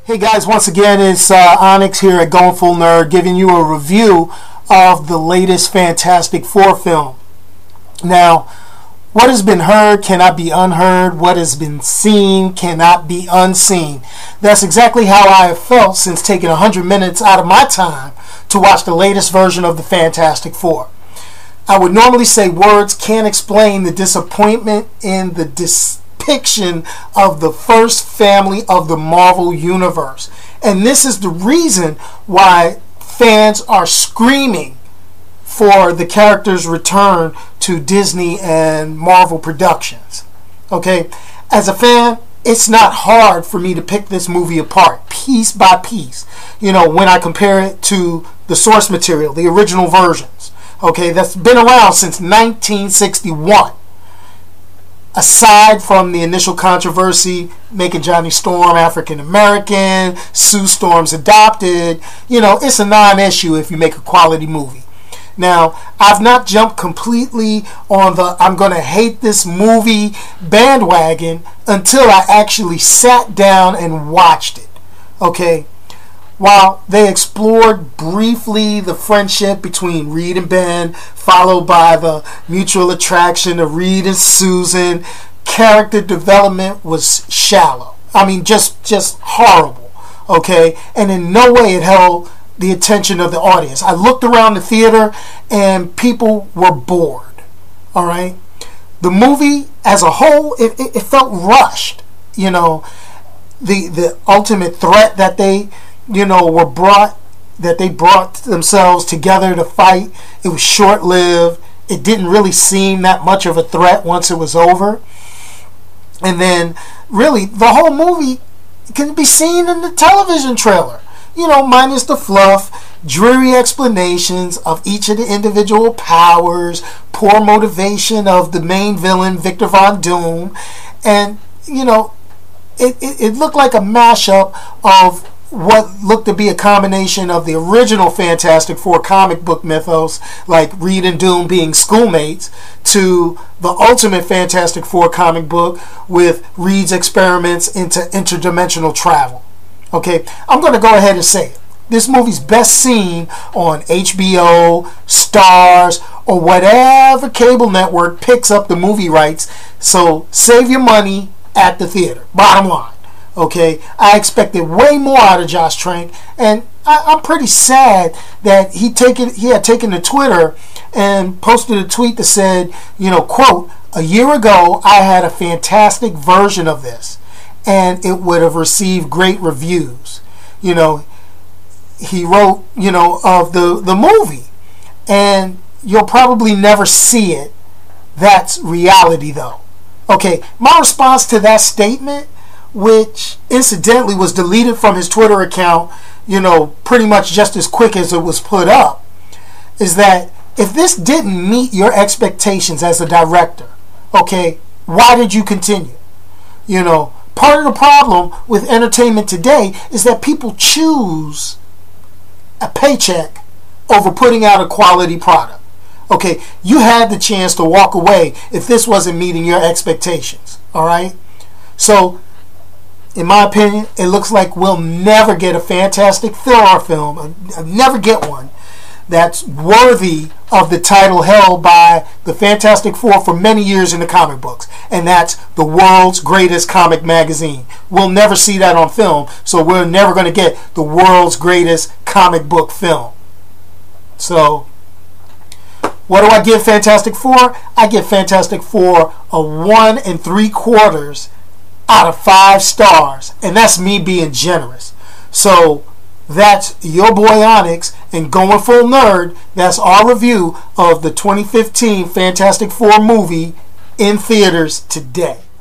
Hey guys, once again it's Onyx here at Going Full Nerd giving you a review of the latest Fantastic Four film. Now, what has been heard cannot be unheard. What has been seen cannot be unseen. That's exactly how I have felt since taking 100 minutes out of my time to watch the latest version of the Fantastic Four. I would normally say words can't explain the disappointment in the depiction of the first family of the Marvel Universe. And this is the reason why fans are screaming for the character's return to Disney and Marvel Productions. Okay? As a fan, it's not hard for me to pick this movie apart, piece by piece. You know, when I compare it to the source material, the original versions. Okay? That's been around since 1961. Aside from the initial controversy making Johnny Storm African American, Sue Storm's adopted, you know, it's a non-issue if you make a quality movie. Now, I've not jumped completely on the I'm going to hate this movie bandwagon until I actually sat down and watched it. Okay? While they explored briefly the friendship between Reed and Ben, followed by the mutual attraction of Reed and Susan, character development was shallow. I mean, just horrible. Okay? And in no way it held the attention of the audience. I looked around the theater and people were bored. All right? The movie as a whole, it felt rushed. You know, the ultimate threat that they brought themselves together to fight, it was short-lived. It didn't really seem that much of a threat once it was over. And then, really, the whole movie can be seen in the television trailer. You know, minus the fluff, dreary explanations of each of the individual powers, poor motivation of the main villain, Victor Von Doom. And, you know, it looked like a mashup of what looked to be a combination of the original Fantastic Four comic book mythos, like Reed and Doom being schoolmates, to the Ultimate Fantastic Four comic book with Reed's experiments into interdimensional travel. Okay, I'm going to go ahead and say it. This movie's best seen on HBO, Stars, or whatever cable network picks up the movie rights, so save your money at the theater. Bottom line. Okay, I expected way more out of Josh Trank, and I'm pretty sad that he had taken to Twitter and posted a tweet that said, you know, quote, "A year ago I had a fantastic version of this, and it would have received great reviews." You know, he wrote, you know, of the movie, and you'll probably never see it. That's reality, though. Okay, my response to that statement, which incidentally was deleted from his Twitter account, you know, pretty much just as quick as it was put up, is that if this didn't meet your expectations as a director, okay, why did you continue? You know, part of the problem with entertainment today is that people choose a paycheck over putting out a quality product. Okay, you had the chance to walk away if this wasn't meeting your expectations. All right? So, in my opinion, it looks like we'll never get a Fantastic Four film, never get one, that's worthy of the title held by the Fantastic Four for many years in the comic books, and that's the world's greatest comic magazine. We'll never see that on film, so we're never going to get the world's greatest comic book film. So, what do I give Fantastic Four? I give Fantastic Four a 1 3/4 out of 5 stars, and that's me being generous. So that's your boy Onyx and Going Full Nerd. That's our review of the 2015 Fantastic Four movie in theaters today.